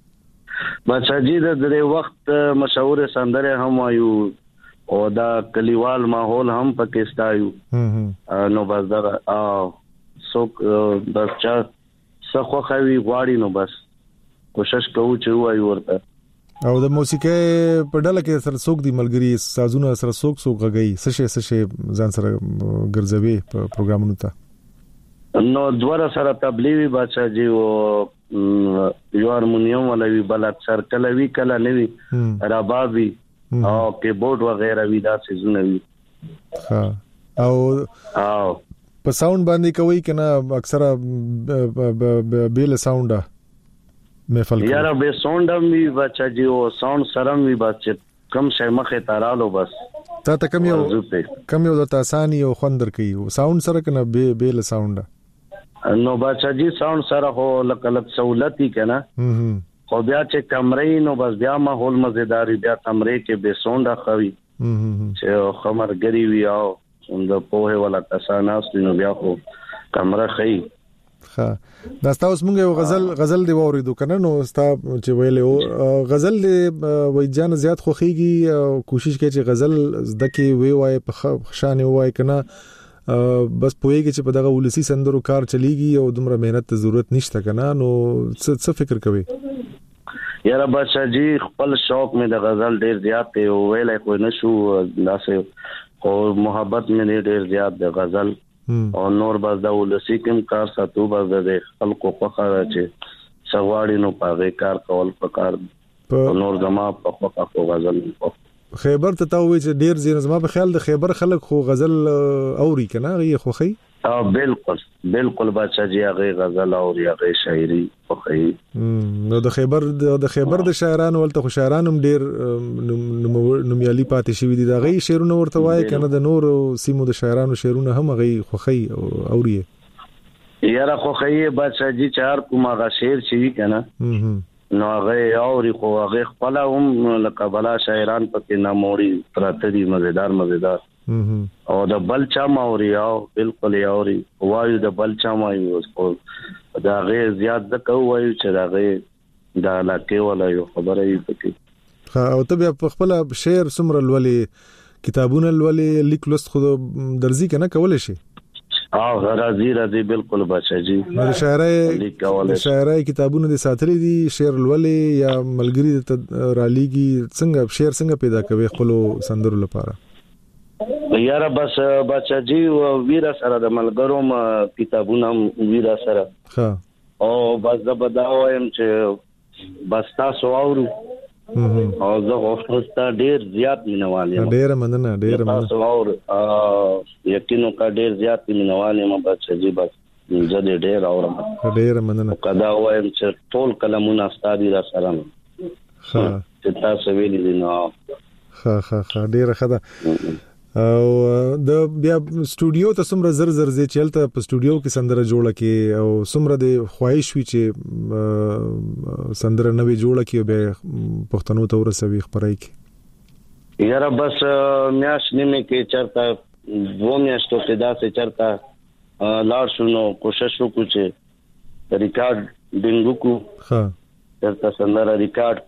بچا جی د وخت مشهور سندره هم وایو او دا کلیوال ماحول هم پکې ستایو نو بس دا څوک بس چا څخه خوي غواړي نو بس کوشش کوو چې وایو ورته او د موسیقي په ډله کې سره څوک دی ملګری سازونه سره څوک غږی څه ځان سره ګرځوي په پروګرامونو ته نو دوره سره تبلیغي بچا جی او یو هارمونیم ولا وی بل اکثر کله وی کله نوی ربابي او کیبورډ وغیرہ وی دا سيزونه وی ها او په ساوند باندې کوي کنه اکثره بیل ساوند محفل یاره به ساوند وی بچا جی او ساوند سرم وی بچ کم شای مخه تارالو بس تا کم یو د تاسانی او خوندر کوي ساوند سره کنه بیل ساوند نو بچا جی ساوند سره هو لکلک سہولتي کنه خو بیا چې کمرې نو بس بیا ماحول مزیداری بیا کمرې کې به سونډه خوي چې خمرګری وی او د پوهه ولا کساناس نو بیا خو کمره خي ها دا تاسو موږ غزل دی وریدو کنه نو ستا چې ویلې غزل وای جان زیات خوخيږي او کوشش کوي چې غزل زدکه وی وای په شان وای کنه بس پوهیږي چې په دغه ولسی سندرو کار چلیږي او دومره مهنت ته ضرورت نشته کنه نو څه فکر کوي یاره بچا جی خپل شوق مې د غزل ډیر زیات دی او ویلای خو نشو داسې او محبت مې ډیر زیات د غزل او نور بس دا ولسی کوم کار ساتو بس د خلکو په خاطر چې سواړي نو پاغه کار کول پکار نور زما په خو غزل خیبر ته وی چې ډیر زین زما په خیال د خیبر خلک خو غزل اوري کنه غي خوخي بالکل بچا جی هغه غزل او هغه شاعري خوخي نو د خیبر د شاعرانو ولته خو شاعرانو ډیر نومیالي پاتې شوی دي دا غي شعرونه ورته وای کنه د نور سیمو د شاعرانو شعرونه هم غي خوخي اوري یاره خوخي بچا جی چار کومه غ شعر شي کنه نو هغه اوري خو هغه خپل هم لکه بلا شاعران پکې ناموري پراتري مزیدار او د بلچا ماوري او بالکل اوري وایو د بلچا مایو او دا غي زیات د کوي چې دا غي دا لکه ولا یو خبره یې پکې ها او ته په خپل شعر سمره لولي کتابونه لولي لیک لست خو درځي کنه کول شي راځي بالکل بچا جی شاعرای کتابونه د ساتلې دي شعر لولي یا ملګری د رالیږي څنګه شعر څنګه پیدا کوي خپل سندرو لپاره یاره بس بچا جی ویرا سره د ملګروم کتابونه ویرا سره ها او بس د بداویم چې بس تاسو اورو او زه خوستا ډیر زیات مینوالم ډیر مننه تاسو اور یقینو کا ډیر زیات مینوالم بچا جی بس زه ډیر اورم ډیر مننه کدا وایم چې ټول کلمونه ستادي را سره ها چې تاسو ویلي دي نو ها ډیر خدا او د بیا سټوډیو ته سمره زر زی چلته په سټوډیو کې سندره جوړه کې او سمره د خواهش وی چې سندره نوې جوړه کې به پښتنو ته ورسوي خبرای کې یاره بس میاش نیمه کې چرته و میاشتو کې داسې چرته لاړ شنو کوشش وکړو چې ریکارډ ډینګو کو ها چرته سندره ریکارډ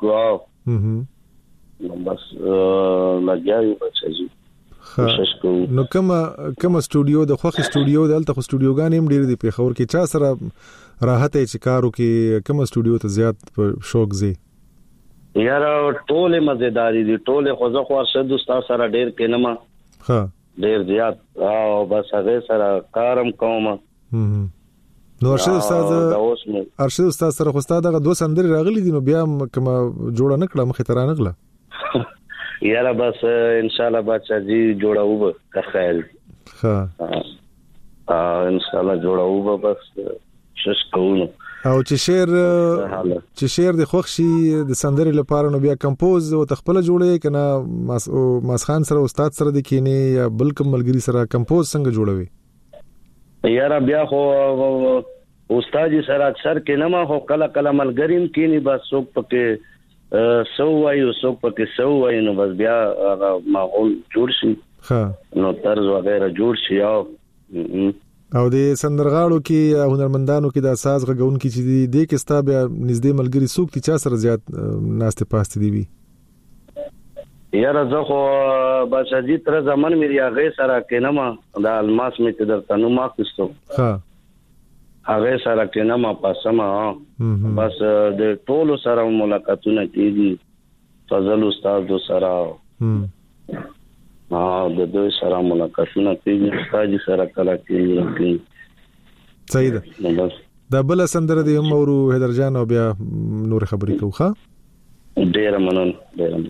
کو بس لګیاو بچي نو کوم سټوډیو د خوخي سټوډیو دلته خو سټوډیوګان هم ډیر دي په خبر کې چا سره راحت چې کارو کې کوم سټوډیو ته زیات شوق زی یاره ټوله مزیداری دي ټوله خو ځخ ورشد استاد سره ډیر کینما ها ډیر زیات او بس هغه سره کارم کوم نو ارشد استاد سره خو استاد غو سندري راغلي دي نو بیا کوم جوړه نکړه مخه تر نغله یاره بس ان شاء الله بچا جی جوړاو به خیر ها ان شاء الله جوړاو به بس شش کوو او چې شعر د خوښي د سندري لپاره نو بیا کمپوز او تخپل جوړې کنه ماسخان سره استاد سره د کینی یا بلکې ملګری سره کمپوز څنګه جوړوي یاره بیا خو استاد سره اکثر کینه ما خو کله ملګریم کینی بس څوک پکې سو وایو سو پکې سو وایو نو بس بیا ماحول جوړ شي ها نو طرز وغیرہ جوړ شي او د سندرغاړو کې هنرمندانو کې د اساس غون کې چې د کستا بیا نږدې ملګری سوق تی چا سره زیات ناشته پاسته دی وی یاره زه خو بچی تر زمان مې هغه سره کینما د الماس مې ته درته نو ما کښتو ها هغه سره کینما پاسما بس د ټولو سره ملاقاتونه کیږي فضل استاد سره د دوی سره ملاقاتونه کیږي استاد سره کله کیږي صحیح ده دا بل سندره دی مورو هدر جان او بیا نور خبرې کوخه ډیر مننه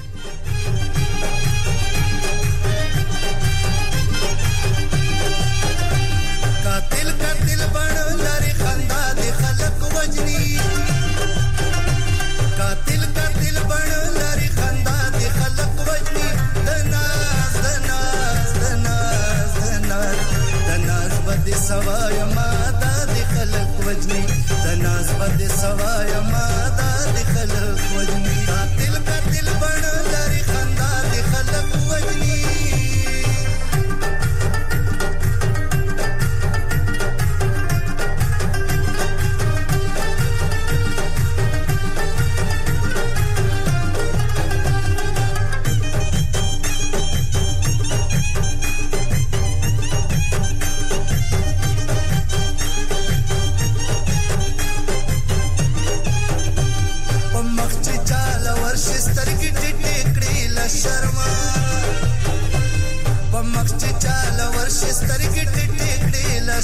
سوایا ما د خلق وجنی د ناز بد سوایا ما د خلق وجنی قاتل بن لري خندا د خلق وجنی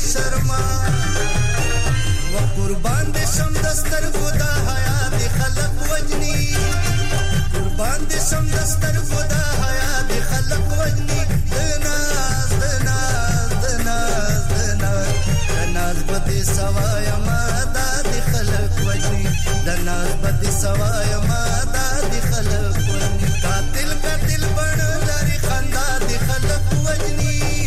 شرما و قربان دې شم دستر خدا حیا دې خلق وجني قربان دې شم دستر خدا حیا دې خلق وجني دناز دناز دناز دناز دناز بده سوایا ما دا دې خلق وجني دناز بده سوایا ما دا دې خلق وجني قاتل قاتل بن لري خندا دې خلق وجني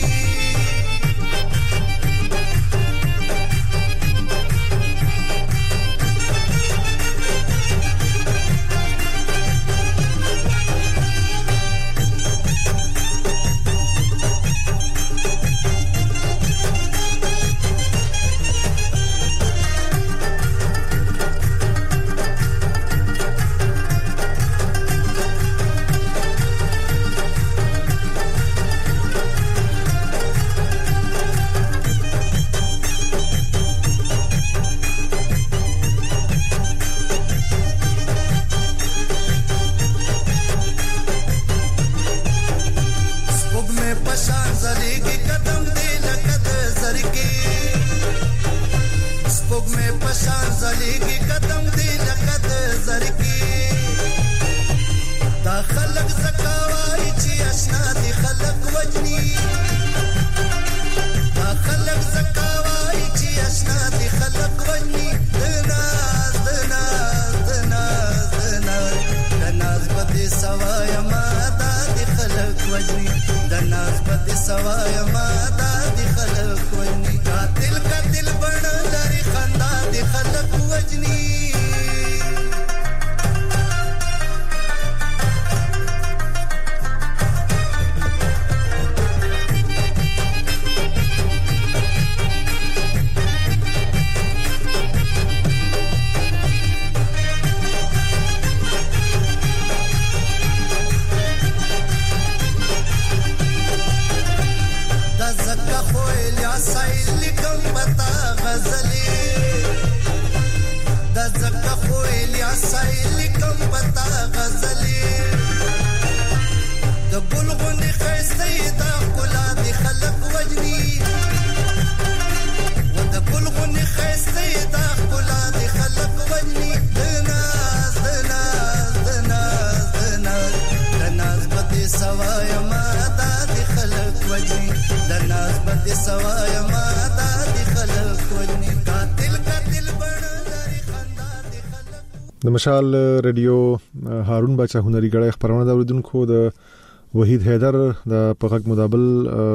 د مشال ریډیو هارون بچا هنري غړی خبرونه د اوریدونکو د وحید حیدر د پغک مدابل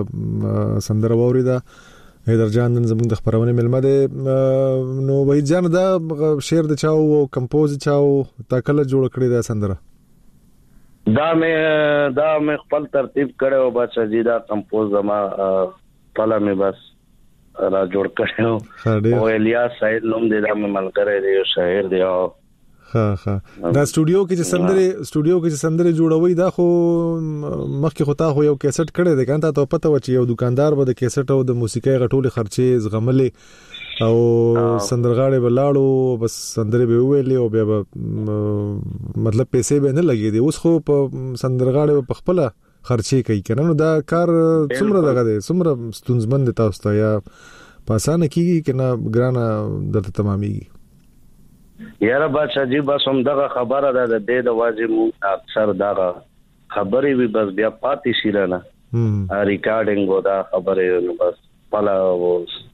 سندره ووریدا حیدر جان زموږ د خبرونه ملمه ده نو وحید جان دا شعر د چاو او کمپوز چاو تا کله جوړ کړی دا سندره دا مې خپل ترتیب کړو بچا جی دا کمپوز ما پالا مې بس را جوړ کړو او الیاس سعید نوم دې دا مې ملګری دی شاعر دی ها دا سټوډیو کې چې سندره جوړوي دا خو مخکې خطا خو یو کیسټ کړی دی کنه ته پته و چې یو دکاندار به د کیسټ او د موسیقي غټولې خرچې زغملې او سندرغاړي بلاړو بس سندره به ویلې او بیا مطلب پیسې به نه لګې دي اوس خو په سندرغاړي په خپل خرچې کوي کنه نو دا کار څومره دغه دی څومره ستونزمن دی تاسو ته یا پاسانه کیږي کنه ګرانه درته تمامېږي یاره بچا جی بس هم دغه خبره ده د دې د واجب اکثر دغه خبرې وي بس بیا پاتې شي نه ریکارډینګ و دا خبره نو بس پلا و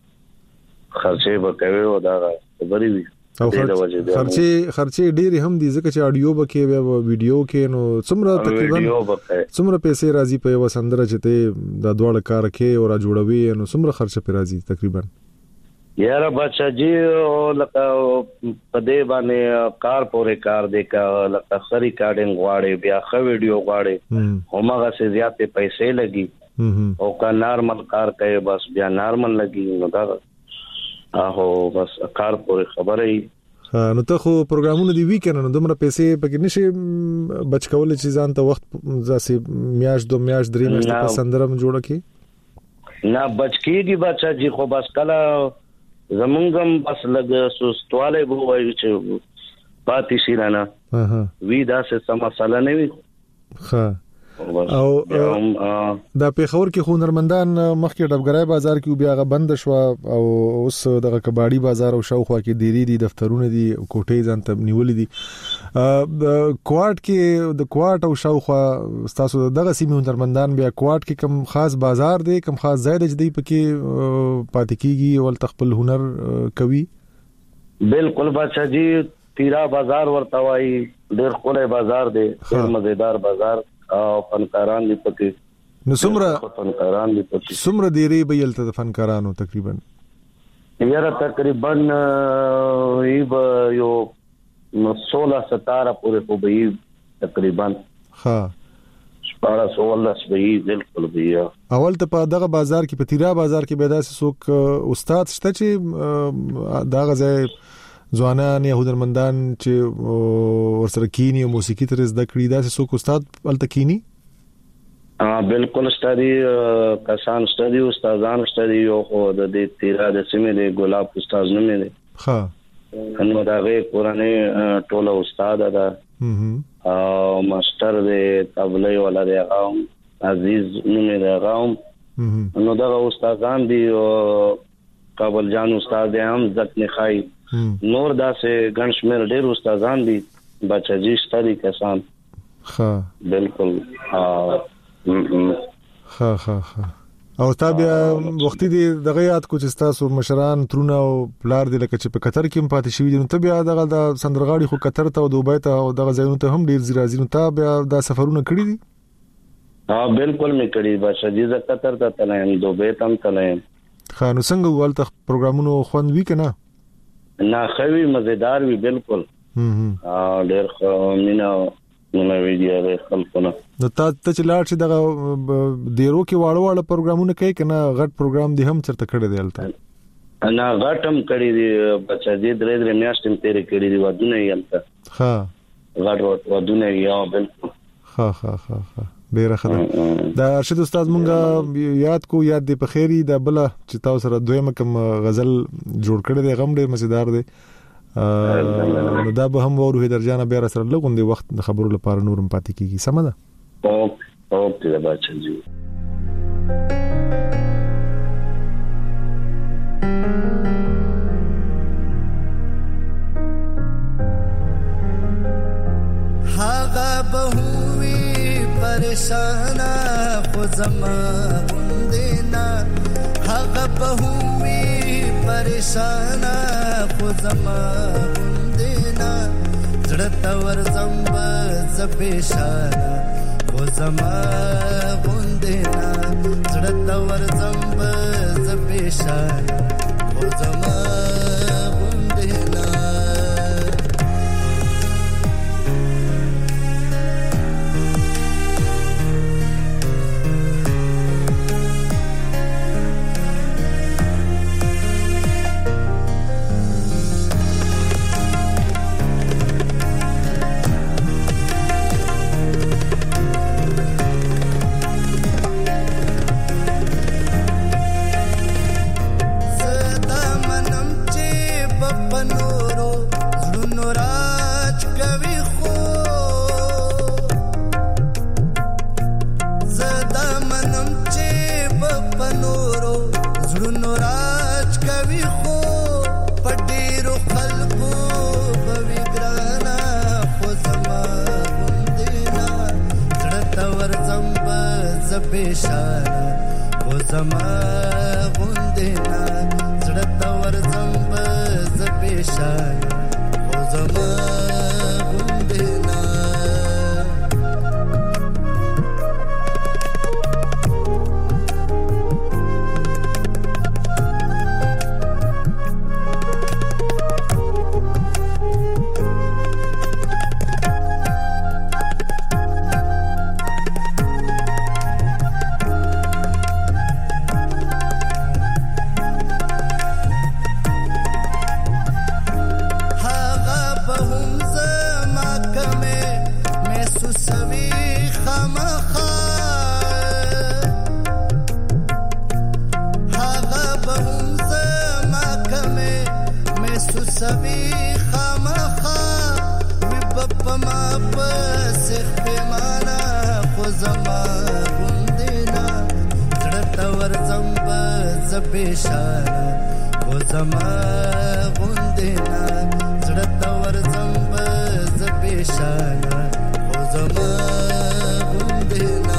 خرچې به کوي او دا خبرې وي او خرچې ډېری هم دي ځکه چې اډیو بکې بیا ویډیو کې نو څومره تقریبا څومره پیسې راځي په یو سندره چې ته د دوړ کار کې او را جوړوي نو څومره خرچه په راځي تقریبا یاره بچا جی لکه پدې باندې کار پورې کار دی کا لکه خري کارډینګ غواړي بیا خو ویډیو غواړي همغه سي زیاتې پیسې لګي او کا نارمل کار کوي بس بیا نارمل لګي نو دا بس کار پورې خبره نو ته خو پروګرامونه دی ویکند نو دومره پیسې پکې نشي بچ کول چې ځان ته وخت ځاسي میاش دو میاش درې میاشتې په سندرم جوړه کی نه بچ کیږي بچا جی خو بس کله زمونږم بس لګ سستواله بو وای چې پاتې شي نه وی دا څه مسله نه وي ها او دا پیښور کې هنرمندان مخکې ډبګرای بازار کې بیا غ بند شو او اوس دغه کباړی بازار او شاوخوا کې ډيري دي دفترونه دي کوټې ځان ته نیولې دي کوارټ کې د کوارټ او شاوخوا تاسو دغه سیمه هنرمندان بیا کوارټ کې کم خاص بازار دی کم خاص ځای دی پکې پاتې کیږي ول تخپل هنر کوي بالکل بادشاہ جی تیرا بازار ورته وای ډېر خولې بازار دی ډېر مزیدار بازار او فنکاران دي پکې نو څومره دیری به یلته د فنکارانو تقریبا یاره تقریبا یو 16-17 پورې خو به تقریبا ها 16 به بالکل به اول ته په دغه بازار کې په تیرا بازار کې به داسې څوک استاد شته چې دغه ځای ځوانان یا هنرمندان چې ورسره کینی او موسیقي تر زده کړی دا څوک استاد ولته کینی بالکل ستاري کسان ستاري استادان ستاري او د دې تیرا د سیمې د ګلاب استاد نه مې ها نو دا غي قرآني ټوله استاد دا او ماستر د تبلې ولا د غاوم عزیز نومې د غاوم نو دا استادان دي او کابل جان استاد هم ځکه خای نور داسې ګنشمیر ډېر استادان دي بچا جی ستاري کسان ها بالکل ها او تابع وختي دی دغه یاد کو چې تاسو مشران ترونه او پلار دی لکه چې په قطر کې پاتې شوی دي نو تابع دغه د سندرغاړي خو قطر ته او دوبۍ ته او دغه ځایونو ته هم ډیر زیرازي نو تابع د سفرونه کړی دي بالکل مې کړی بچا جی ز قطر ته تلم دوبۍ ته تلم خانو څنګه ولته پروګرامونو خوند وی کنه نه خوي مزیدار وی بالکل ډېر مینا نو ویډیو د خلکونه نو ته چې لاړ شي دغه ډیرو کې واړه پروګرامونه کوي کنه غټ پروګرام دی هم چرته کړی دی البته انا غټم کړی دی بچا دې درې میاشتې تیرې کړی دی ودونه یې البته ها غټ ودونه یې بالکل ها ډیره ښه دا ارشد استاد مونږه یاد کو یاد دی په خیری دا بل چې تاسو سره دویمه کوم غزل جوړ کړی دی غم ډیر مزیدار دی نو دا به هم ورو درجانه بیا سره لګوندې وخت د خبرو لپاره نورم پاتې کیږي سم ده اوکې دا بچا جی هاغه به پریشانا خو زما غوندینا هغه به وی پریشانا خو زما غوندینا زړه تور زمب زبیشانا خو زما غوندینا زړه تور زمب زبیشانا خو زما غوندینا زما غوندینا زړه ورځم بشاره خو زما غوندینا زړه ورځم بشاره خو زما غوندینا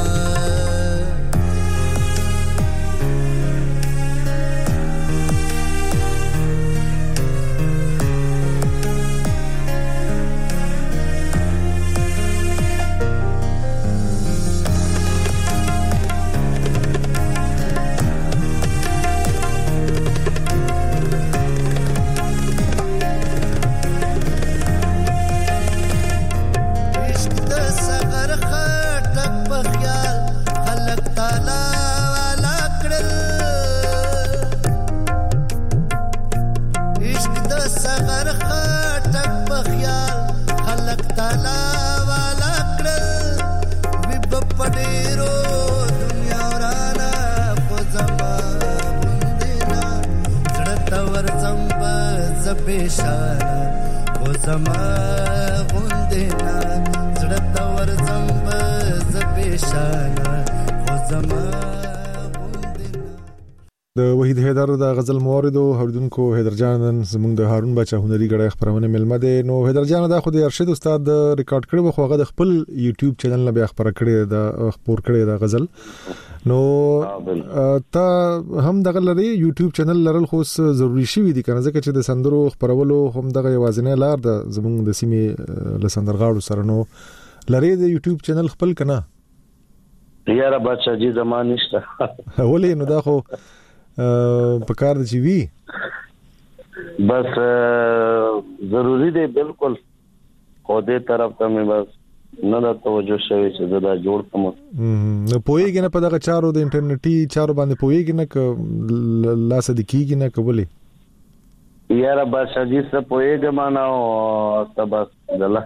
بشاره خو زما غوندینا زړه ورځم بشاره خو زما غوندینا. د وحید حیدر د غزل مورد او اوریدونکو حیدر جان زموږ د هارون بچا هنري غړي خبرونه ملمه ده. نو حیدر جان دا خو د ارشد استاد ریکارډ کړو خو هغه د خپل یوټیوب چینل نه بیا خبره کړې د خبر کړې د غزل. نو تا هم دغه لري یوټیوب چینل لرل خو ضروری شي دي کنه ځکه چې د سندرو خبرولو هم دغه یوازینه لار د زموږ د سیمې لسندرغاړو سره. نو لري د یوټیوب چینل خپل کنه یاره بچا جی زمان نشته ولې نو دا خو په کار دی وی بس ضروری دی بالکل خو دې طرف ته مې بس نه دا توجه شوی چې دا جوړ کوم. نو پوېږي نه په دغه چارو د انټرنیټي چارو باندې پوېږي نه ک لاس د کیږي نه کولې یاره بچا جی څه پوېږي معنا او تبس دلا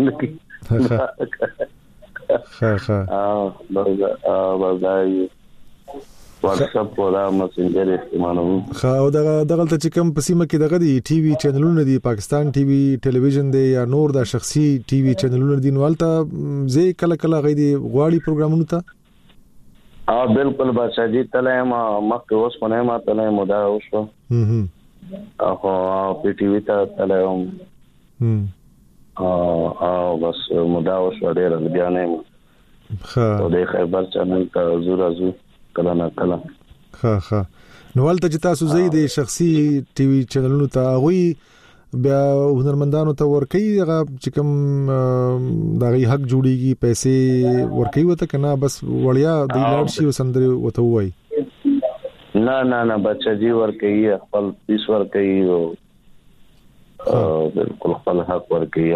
بازای واتس اپ ولا مسنجر استعمالو او دغه چې کوم په سیمه کې دغه دی ټي وي چینلونه دي پاکستان ټي وي ټلویزیون دی یا نور د شخصي ټي وي چینلونه دي نو البته زه کله غي دي غواړي پروګرامونه ته بالکل بچا جی تله ما مخ اوس پنه ما تله مودا اوس او په ټي وي ته تله بس مودا اوس ډېر بیا نه او د خیبر چینل ته زورازو کله نه کله نو ولته چې تاسو زید شخصي ټي وي چینلونو ته غوي بیا هنرمندانو ته ورکي هغه چې کوم دغه حق جوړيږي پیسې ورکي وته کنه بس وړیا د لاړ شي وسندري وته وای نه بچا جی ورکي خپل پیس ورکي او بالکل خپل حق ورکي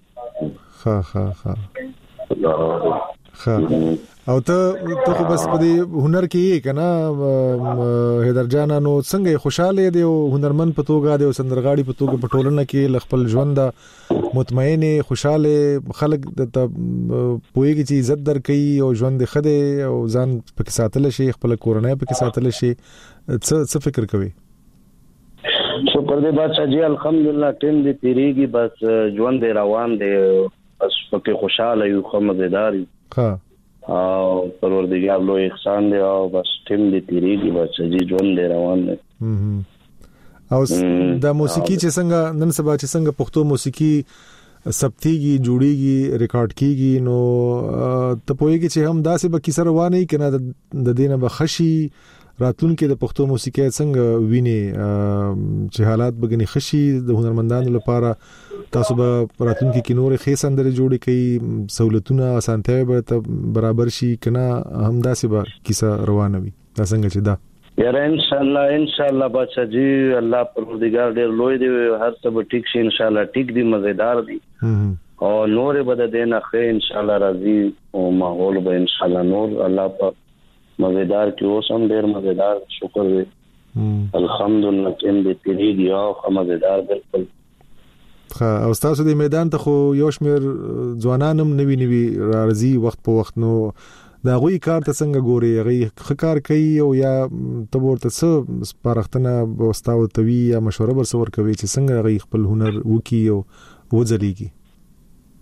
او ته خو بس په دې هنر کې کنه حیدر جان نو څنګه خوشاله دی او هنرمن په توګه دی او سندرغاړي په توګه په ټولنه کې خپل ژوند مطمئن خوشاله خلک د پوېږي چې عزت درکې او ژوند خده او ځان په ساتل شي خپل کورنۍ په ساتل شي څه فکر کوي؟ شکر دې بادشاہ جی الحمدلله ټیم دې تیریږي بس ژوند روان دی بس پکې خوشاله یو خمددار او پروردګار لوی احسان دی او بس ټیم دې تیریږي بس جی ژوند دی روان دی. او د موسیقي چې څنګه نن سبا چې څنګه پښتو موسیقي ثبتيږي جوړيږي ریکارډ کیږي نو ته پوهیږي چې هم داسې به کیسه روانه کینه د دینه بخشي راتلونکو د پښتو موسیقي څنګه ویني چې حالات بګنی خشي د هنرمندانو لپاره تاسو به راتلونکو کې نور ښه سندري جوړې کړئ سہولتونه اسانتیاوي به برابر شي کنه هم داسې به کیسه روانه وي دا څنګه چې دا یاره ان شاء الله بچا جی الله پروردگار ډېر لوی دی هر څه به ټیک شي ان شاء الله ټیک دی مزیدار دی او نور به د دینه خې ان شاء الله راضي او ماحول به ان شاء الله نور الله په مزیدار کې اوسم ډېر مزیدار شکر دی الحمدلله چې دې تیریږي او مزیدار بالکل او تاسو د میدان ته خو یو شمیر ځوانانم نوی راځي وخت په وخت نو دا غوي کار ته څنګه ګوري غي خکار کوي او یا تبورته څه سپارښتنه واستاو توي یا مشوره ورسور کوي چې څنګه غي خپل هنر وکي او وځلېږي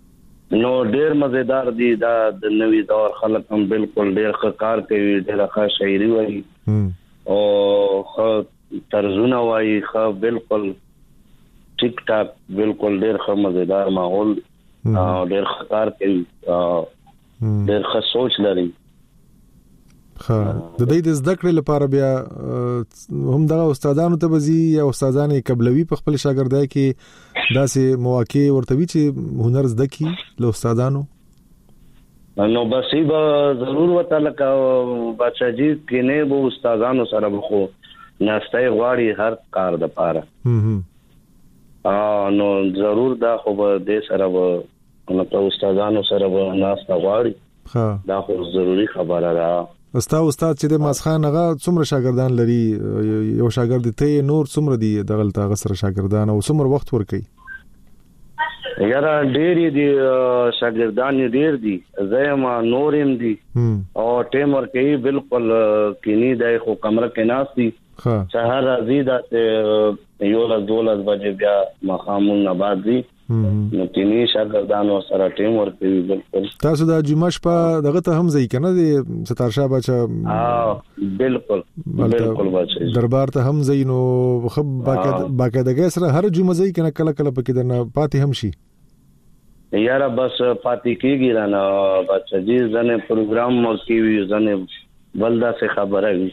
نو ډیر مزیدار دي دا د نوې دور خلک هم بالکل ډیر ښه کار کوي ډیر ښه شاعري وایي او ښه طرزونه وایي ښه بالکل ټیک ټاک بالکل ډیر ښه مزیدار ماحول ډیر ښه کار کوي ډیر ښه سوچ لري. د دې د زده کړې لپاره بیا هم دغه استادانو ته بزي یا استادان قبلوي په خپل شاګردای کې داسې مواقع ورته وی چې هنر زده کی له استادانو نو بس به ضرور وته لکه بچا جی کې نه وو استادانو سره بخو ناشته غواړي هر کار د پاره نو ضرور دا خو به د سره و نو استادانو سره به ناشته غواړي دا خو ضروری خبره ده. استاد چې د ماسخان هغه څومره شاګردان لري یو شاګرد ته نور څومره دي دغلطه غسر شاګردان او څومره وخت ورکي؟ یاره ډېر دي شاګردان ډېر دي زما نورم دي او ټیم ورکي بالکل کینی دای خو کمره کې ناشتي سحر ازیدا ته یو له 12 بجې بیا مخامون نباد دي نو کینی شاګردانو سره ټیم ورکي بالکل. تاسو د جمعه شپه دغه ته هم ځای کنه د ستارشاه بچا بالکل بچا دربار ته هم ځای نو خب باقاعده سره هر جمعه ځای کنه کله کله پکې د نه پاتې هم شي یاره بس پاتې کیږي را نه بچا جی ځنه پروګرام مو کیوي ځنه بلدا سے خبره وي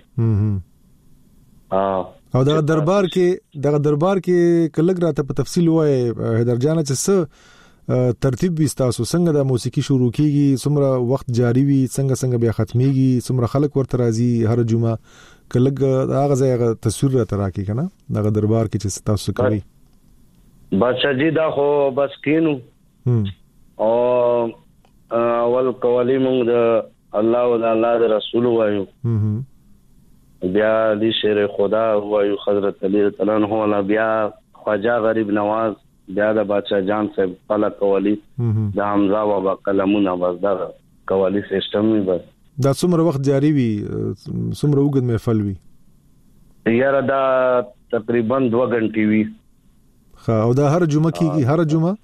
او دغه دربار کې کلګ راته په تفصیل وای حیدر جان چې څه ترتیب وستاسو څنګه د موسیقي شروع کیږي څومره وخت جاری وي څنګه بیا ختميږي څومره خلک ورته راځي هر جمعه کلګ هغه ځای تصویر راته راکې کنه دغه دربار کې چې تاسو کوي بادشاہ جی دا خو بس کینو او اول قوالی مونږ د الله او د الله د رسول وایو بیا دی شیر خدا وایو حضرت علی تعالی عنہ والا بیا خواجہ غریب نواز بیا د بادشاہ جان صاحب قلا قوالی د حمزه بابا قلمونه بازدار قوالی سیستم بس دا څومره وخت جاری وي څومره وګد محفل وي یاره دا تقریبا 2 غنټې وي او دا هر جمعه کیږي هر جمعه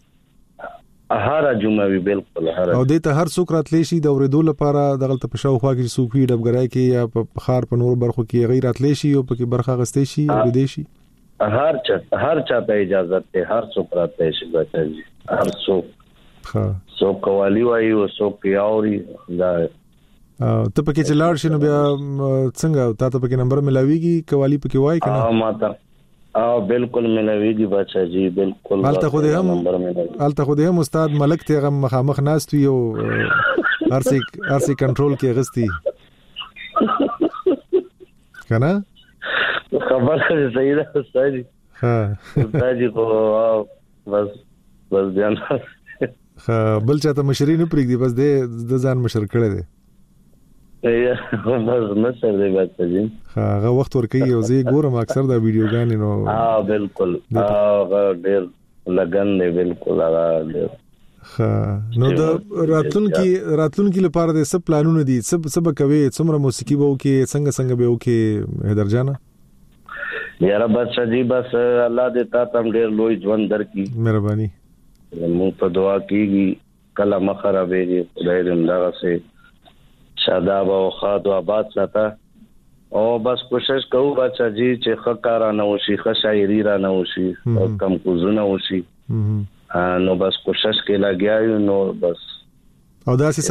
وی بالکل هر او د ته هر څوک راتلی شي د اوریدو لپاره دغه په شاوخوا کې سوفي ډبګرای کې یا په خار په نور برخو کې غیر راتلی شي او په کې برخه غستې شي او د شي هر چا ته اجازه ته هر څوک راتلی شي بچا جی هر څوک قوالی وایي او څوک یاوري دا ته پکې چلاړ شنو بیا څنګه تاسو پکې نمبر ملاويږي قوالی پکې وای کنه ماته بالکل ملاویږي بچا جی بالکل الته خو دې هم استاد ملک ته غم مخامخ ناست یو ارسي کنټرول کې غستی کنه خبره صحیح ده استاد جی استاد جی کو بس بیان بل چاته مشري نه پرېږدي بس د ځان مشر کړی دی بس مشر دی بچا جی هغه وخت ورکي او زه ګورم اکثر دا ویډیوګانې نو بالکل ډېر لګن دی بالکل هغه نو د راتلونکي لپاره د سب پلانونه دي سب کوي څومره موسیقي وو کې څنګه به وو کې حیدر جان یاره بچا جی بس الله دې تا تم ډېر لوی ژوند درکړي مهرباني مو په دعا کیږي کله مخربېږي خدای دې دغه سه شاداب او خاد او آباد ساته او بس کوشش کوو بچا جی چې خکارا نه وشي خشاعری را نه وشي کم کوزونه وشي نو بس کوشش کې لګیاو نو بس او داسې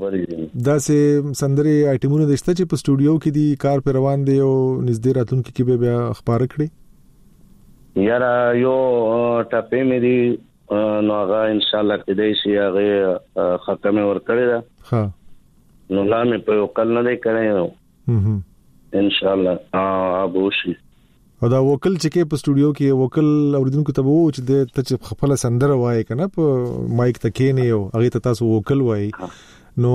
سندري آیټمونه دشته چې په سټوډیو کې دي کار پر روان دي او نږدې راتلونکي کې به بیا خبر کړي یاره یو ټاپې مې دي نو هغه ان شاء الله کې دی شي هغه ختمه ور کړی دا نو لا مې په وکل نه دی کړی ان شاء الله ابوشي او دا وکل چې کې په سټوډیو کې وکل اوریدونکو ته وو چې ته خپل سندره وایي کنه په مایک ته کې نه یو هغه ته تاسو وکل وایي نو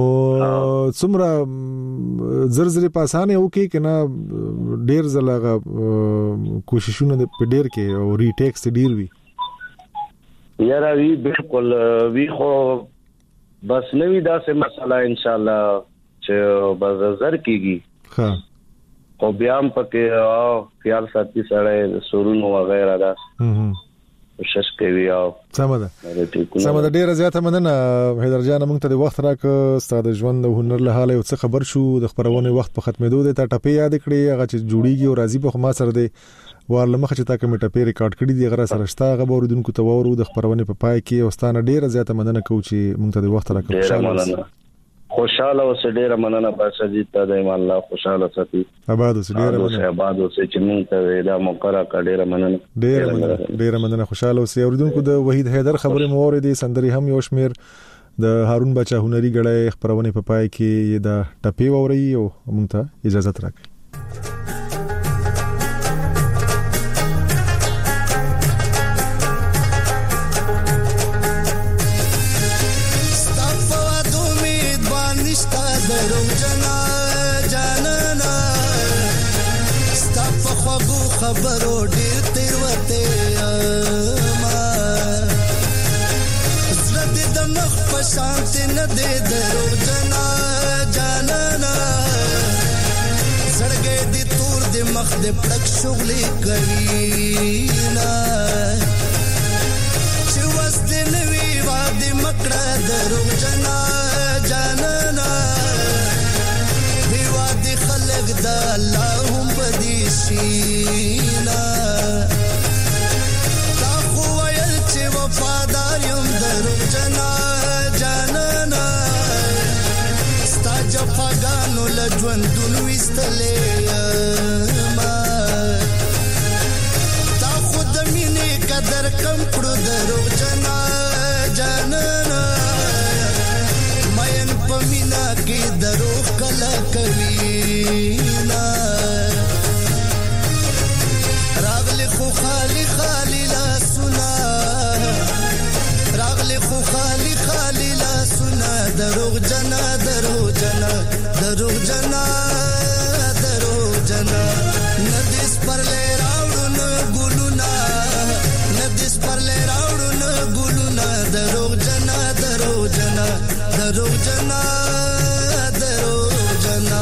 څومره زرزري پاسانه وکي کنه ډیر زلغه کوششونه په ډیر کې او ریټیکس ډیر وی یاره وی بالکل وی خو بس نوی دا سه مسله ان شاء الله چې بازار کیږي خو بیا هم پکې خیال ساتي سره سورونو وغیرہ دا کوشش کوي او سمده ډیره زیاته مننه حیدر جان. موږ ته د وخت راک ستاسو د ژوند د هنر له حاله څه خبر شو د خبرونه وخت په ختمېدو د ټاپې یاد کړې هغه چې جوړیږي او راځي په ما سره دی ورلمخه چې تا کوم ټاپې ریکارډ کړی دی غره سره شتا غو اوردونکو ته وورو د خبرونه په پای کې او ستانه ډیره زیاته مننه کوم چې موږ ته د وخت راک خوشاله اوسه ډیره مننه بادشاہ جی ته د الله خوشاله ساتي آباد اوسه ډیره مننه آباد اوسه چې موږ ته دا موقع را ډیره مننه ډیره مننه خوشاله اوسه اوردونکو د وحید حیدر خبره موردی سندري هم یو شمیر د هارون بچا هنري غړې خبرونه په پای کې د ټپي ووري او موږ ته اجازه راکړي. خبرو ډیر تیر وته ما زړه دې د مخ په شانت نه دې درو جنا جانانا زړګې دې تور دې مخ دې پړک شغلې کوي نا چې واس دې نوي وادي مکړه درو جنا جانانا دی وادي خلق د الله هم بدي شي ژوندون وستلې ما تا خود مینه قدر کم کړو درو جنا جانانا مېن پمینا کې درو کلا کوي نا راغله خو خالی خالی لا سنا راغله خو خالی خالی لا سنا درو جنا درو جنا درو جنا درو جنا ندیس پر لے راوړو نه ګلونا ندیس پر لے راوړو نه ګلونا درو جنا درو جنا درو جنا درو جنا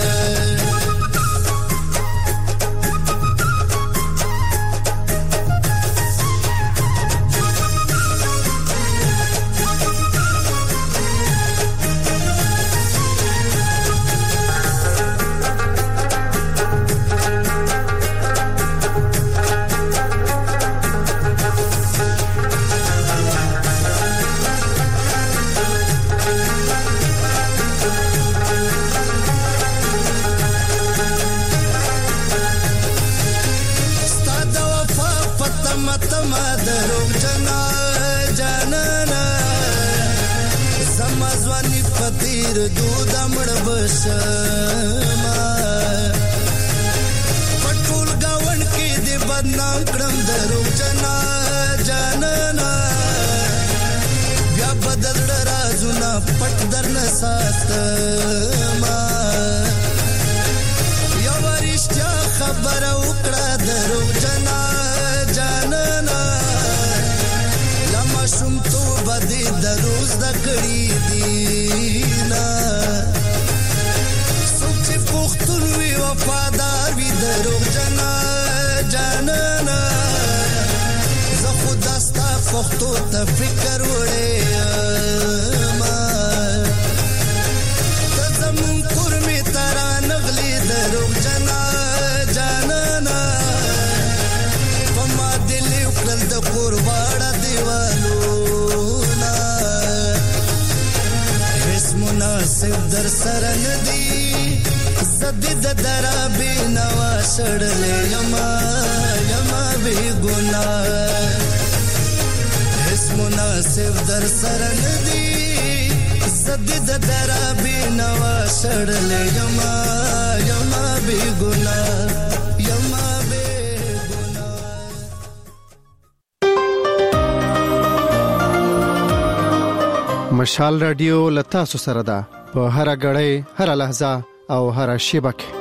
در سره ندی زدی د درا بنوا سړلې یما به ګناه هیڅ مناسب در سره ندی زدی د درا بنوا سړلې یما به ګناه یما به ګناه. مشال رادیو لتا سره ده په هر غړې هر لحظه او هر شیبه کې